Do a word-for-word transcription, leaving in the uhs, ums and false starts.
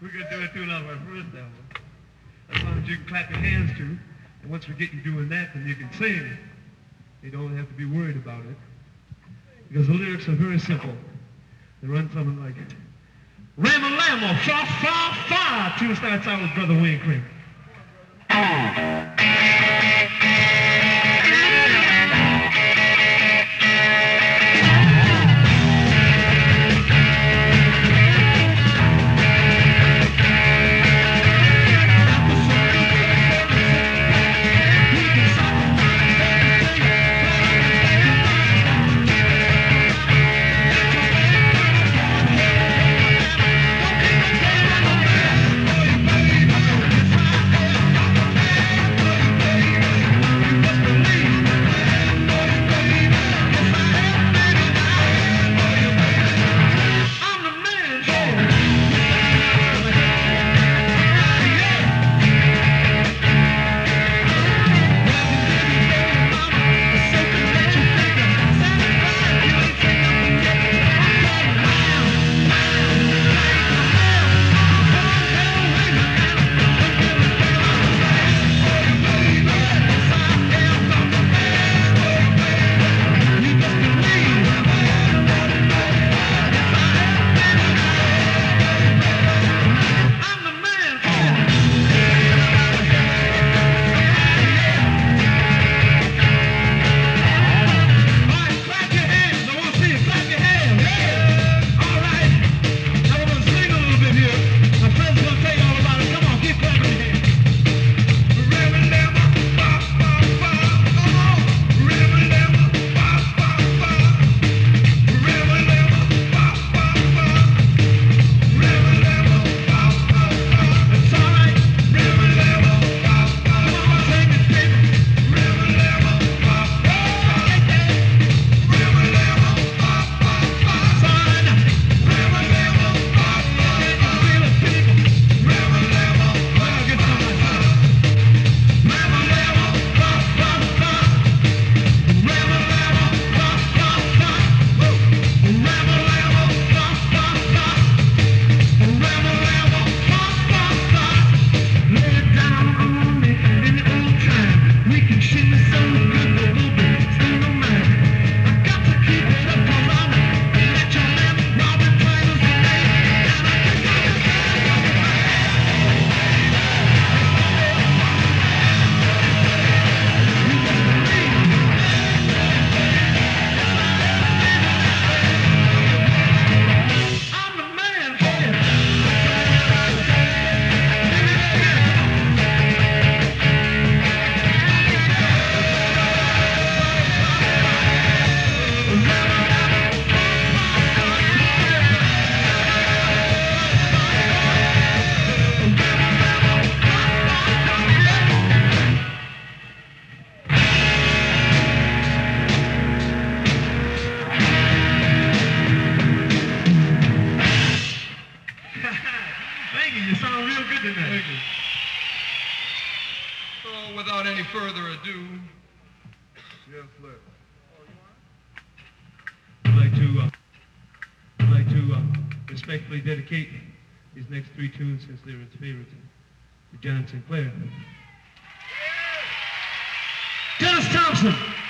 We're going to do it tune off our first album. As long as you can clap your hands to. And once we get you doing that, then you can sing. You don't have to be worried about it. Because the lyrics are very simple. They run something like, Ram-a-lam-a, fa-fa-fa. Tune starts out with Brother Wayne Kramer. Respectfully dedicate these next three tunes, since they're its favorite, to John Sinclair. Dennis Thompson.